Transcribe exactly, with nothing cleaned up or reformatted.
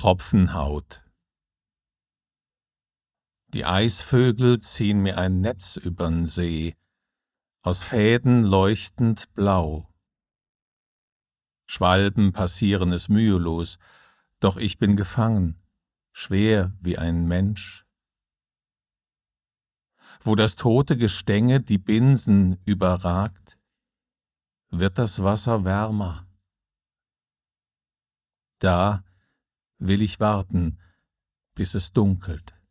Tropfenhaut. Die Eisvögel ziehen mir ein Netz übern See, aus Fäden leuchtend blau. Schwalben passieren es mühelos, doch ich bin gefangen, schwer wie ein Mensch. Wo das tote Gestänge die Binsen überragt, wird das Wasser wärmer. Da will ich warten, bis es dunkelt.